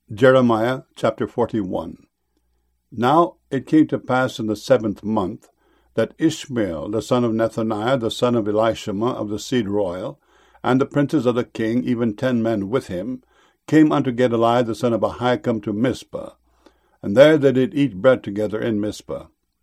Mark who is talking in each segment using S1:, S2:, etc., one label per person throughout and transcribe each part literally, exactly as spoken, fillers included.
S1: Jeremiah chapter forty-one. Now it came to pass in the seventh month that Ishmael the son of Nethaniah the son of Elishama of the seed royal, and the princes of the king, even ten men with him, came unto Gedaliah the son of Ahikam to Mizpah, and there they did eat bread together in Mizpah.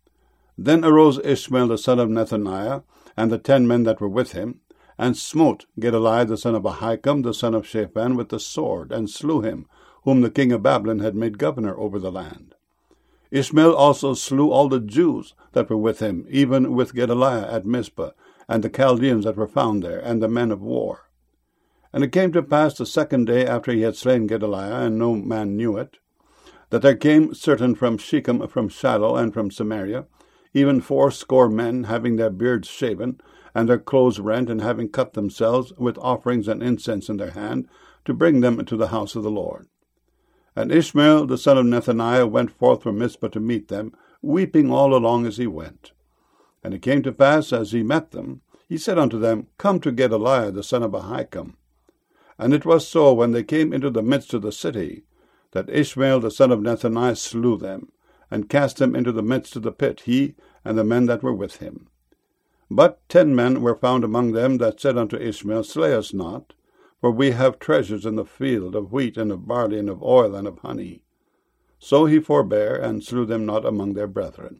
S1: Then arose Ishmael the son of Nethaniah, and the ten men that were with him, and smote Gedaliah the son of Ahikam the son of Shaphan with the sword, and slew him, whom the king of Babylon had made governor over the land. Ishmael also slew all the Jews that were with him, even with Gedaliah at Mizpah, and the Chaldeans that were found there, and the men of war. And it came to pass the second day after he had slain Gedaliah, and no man knew it, that there came certain from Shechem, from Shiloh, and from Samaria, even fourscore men, having their beards shaven, and their clothes rent, and having cut themselves, with offerings and incense in their hand, to bring them to the house of the Lord. And Ishmael the son of Nethaniah went forth from Mizpah to meet them, weeping all along as he went. And it came to pass, as he met them, he said unto them, Come to Gedaliah the son of Ahikam. And it was so, when they came into the midst of the city, that Ishmael the son of Nethaniah slew them, and cast them into the midst of the pit, he and the men that were with him. But ten men were found among them that said unto Ishmael, Slay us not, for we have treasures in the field of wheat and of barley and of oil and of honey. So he forbare, and slew them not among their brethren.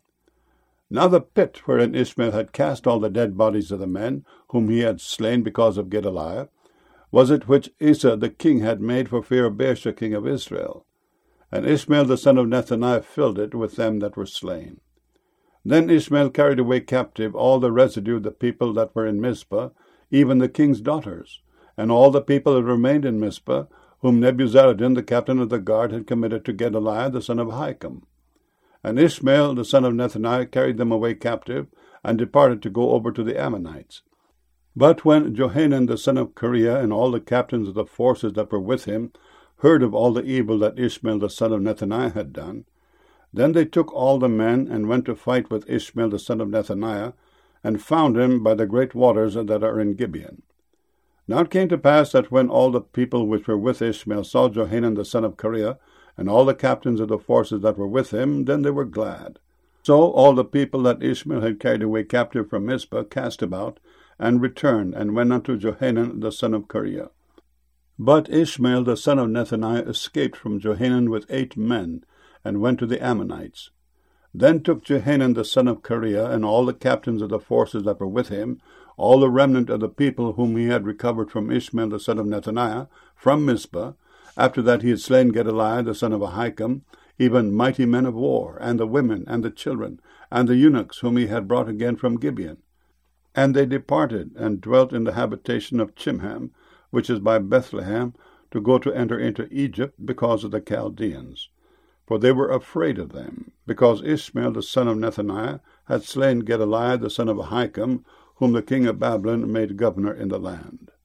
S1: Now the pit wherein Ishmael had cast all the dead bodies of the men, whom he had slain because of Gedaliah, was it which Asa the king had made for fear of Baasha king of Israel. And Ishmael the son of Nethaniah filled it with them that were slain. Then Ishmael carried away captive all the residue of the people that were in Mizpah, even the king's daughters, and all the people that remained in Mizpah, whom Nebuzaradan the captain of the guard had committed to Gedaliah the son of Ahikam. And Ishmael the son of Nethaniah carried them away captive, and departed to go over to the Ammonites. But when Johanan the son of Kareah and all the captains of the forces that were with him heard of all the evil that Ishmael the son of Nethaniah had done, then they took all the men, and went to fight with Ishmael the son of Nethaniah, and found him by the great waters that are in Gibeon. Now it came to pass that when all the people which were with Ishmael saw Johanan the son of Kareah, and all the captains of the forces that were with him, then they were glad. So all the people that Ishmael had carried away captive from Mizpah cast about, and returned, and went unto Johanan the son of Kareah. But Ishmael the son of Nethaniah escaped from Johanan with eight men, and went to the Ammonites. Then took Johanan the son of Kareah, and all the captains of the forces that were with him, all the remnant of the people whom he had recovered from Ishmael the son of Nethaniah, from Mizpah, after that he had slain Gedaliah the son of Ahikam, even mighty men of war, and the women, and the children, and the eunuchs whom he had brought again from Gibeon. And they departed, and dwelt in the habitation of Chimham, which is by Bethlehem, to go to enter into Egypt, because of the Chaldeans. For they were afraid of them, because Ishmael the son of Nethaniah had slain Gedaliah the son of Ahikam, whom the king of Babylon made governor in the land.